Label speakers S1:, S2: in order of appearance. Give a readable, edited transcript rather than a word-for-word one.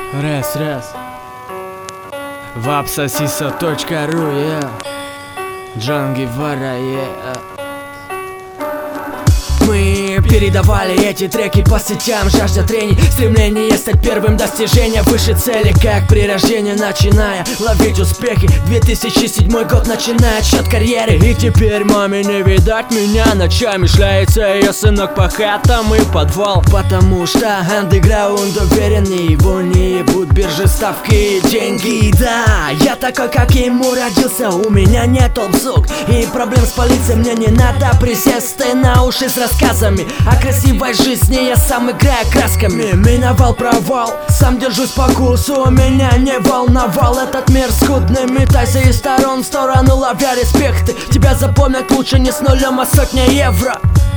S1: Раз. Vapsasiso.ru, yeah. Джон Гевара, yeah. Мы передавали эти треки по сетям, жажда трений, стремление стать первым, достижения выше цели, как при рождении, начиная ловить успехи. 2007 год начинает счет карьеры, и теперь маме не видать меня ночами. Шляется ее сынок по хатам и подвал, потому что андеграунд уверен, его не ебут биржи, ставки и деньги. Да, я такой, как ему родился, у меня нет обзук и проблем с полицией, мне не надо присесть на уши с рассказами о красивой жизни, я сам играю красками. Миновал провал, сам держусь по курсу, меня не волновал этот мир скудный. Метайся из сторон в сторону, ловя респекты. Тебя запомнят лучше не с нулем, а сотня евро.